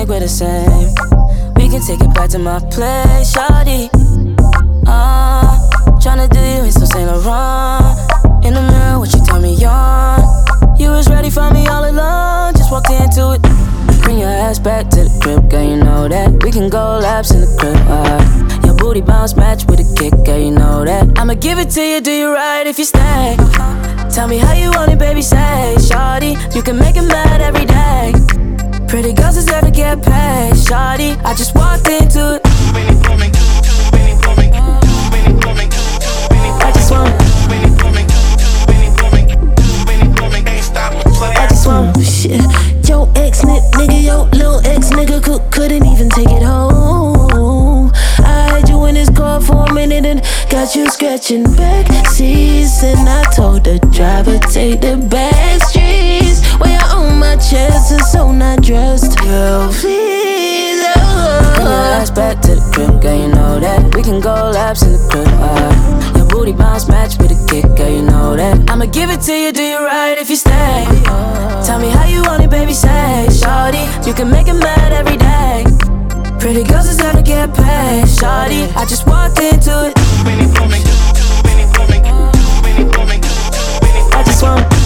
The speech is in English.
like we're the same. We can take it back to my place, shawty. Tryna do you in some Saint Laurent. In the mirror, what you tell me on. You was ready for me all along, just walked into it. Bring your ass back to the crib, girl, you know that. We can go laps in the crib, Your booty bounce match with a kick, girl, you know that. I'ma give it to you, do you right if you stay. Tell me how you want it, baby, say. Shawty, you can make it mad every day. Pretty girls deserve to get paid, shawty. I just walked into it. I just want shit. Yo nigga, yo little ex nigga couldn't even take it home. I had you in his car for a minute and got you scratching back seats. And I told the driver, take the back streets. While you're on my chest and so not dressed. Girl, please, bring your ass back to the crib, girl, you know that. We can go laps in the crib, Your booty bounce match with a kick, girl, you know that. I'ma give it to you, do you right if you stay. Tell me how you want it, baby, say. Shawty, you can make it mad every day. Pretty girls deserve to get paid, shawty. I just walked into it. I just want